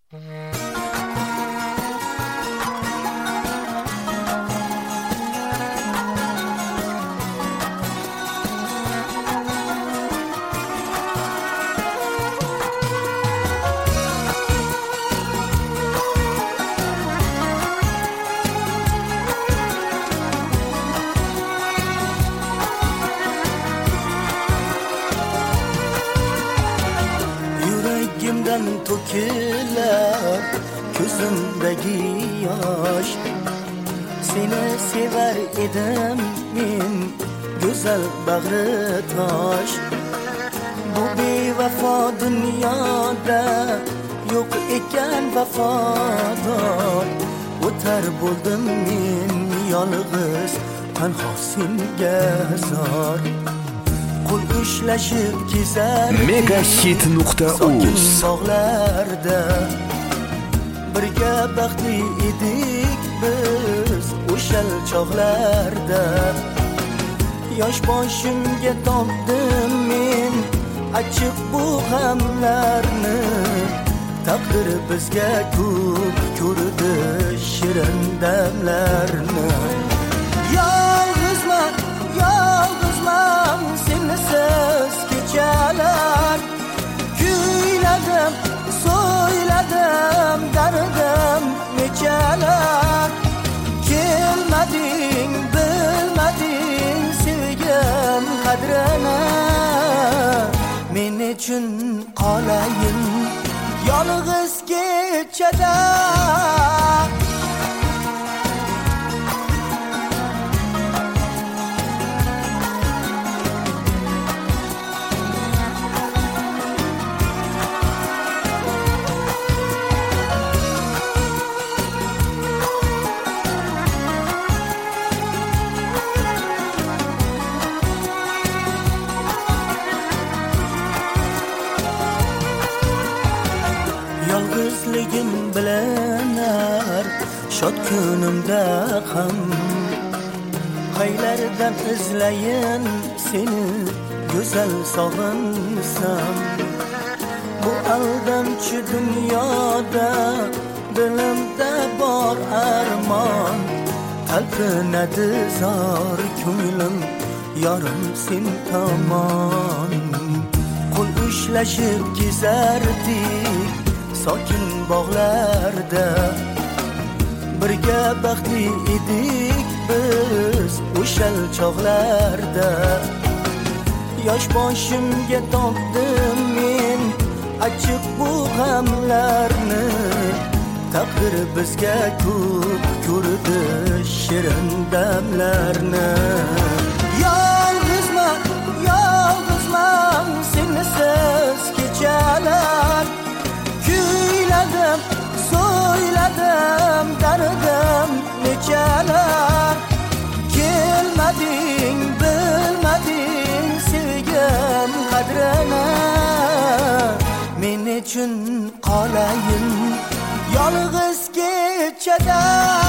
Yüreğimden töküler gözümdeki yaş. Seni sever edim men güzel bağrı taş. Bu bevafo dünyada yok eken vafador. O'tar bo'ldim men yolg'iz tanho senga zor. Qo'l ushlashib kezar Megahit.uz sokin bog'larda. Birga baxtli edik biz o'shal chog'larda. Yosh boshimga topdim men achib bu g'amlarni. Taqdir bizga ko'p ko'rdi shirin damlarni. Yolg'izman sensiz kechalar. Kuyladim, so'yladim dardim nechalar. Kelmading, bilmading sevgim qadrini. Men uchun qolayin yolg'iz kechada. Yolg'izligim bilinar shod kunimda ham. Qaylardan izlayin seni go'zal sog'insam. Bu aldamchi dunyoda dilimda bor armon. Talpinadi zor ko'nglim yorim sen tomon. Qo'l ushlashib kezardik sokin bog'larda. Birga baxtli edik biz o'shal chog'larda. Yosh boshimga topdim men achib bu g'amlarni. Taqdir bizga ko'p ko'rdi shirin damlarni. Yolg'izman sensiz kechalar. Kuyladim, so'yladim dardim nechalar. Kelmading, bilmading sevgim qadrini. Men uchun qolayin yolg'iz kechada.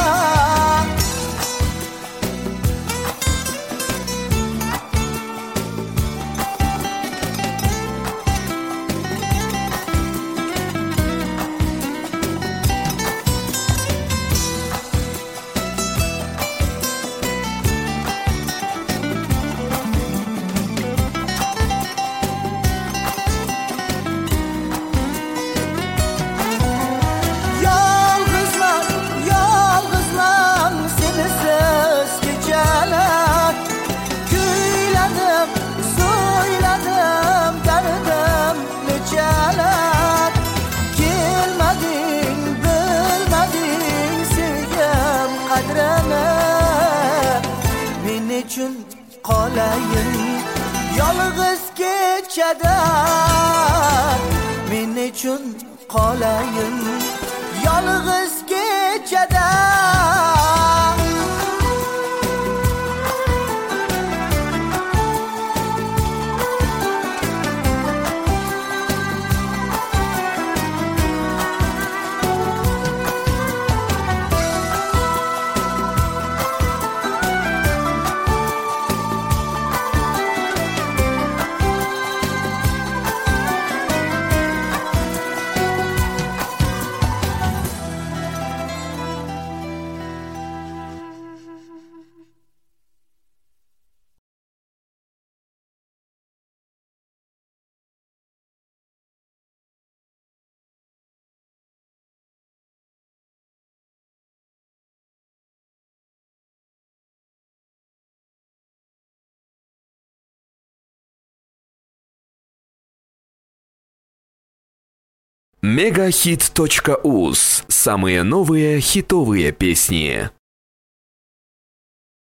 Yolg'izman sensiz kechalar. Kuyladim, so'yladim dardim nechalar. Kelmading, bilmading sevgim qadrini. Men uchun qolayin yolg'iz kechada. Men uchun qolayin yolg'iz kechada. Megahit.uz. Самые новые хитовые песни.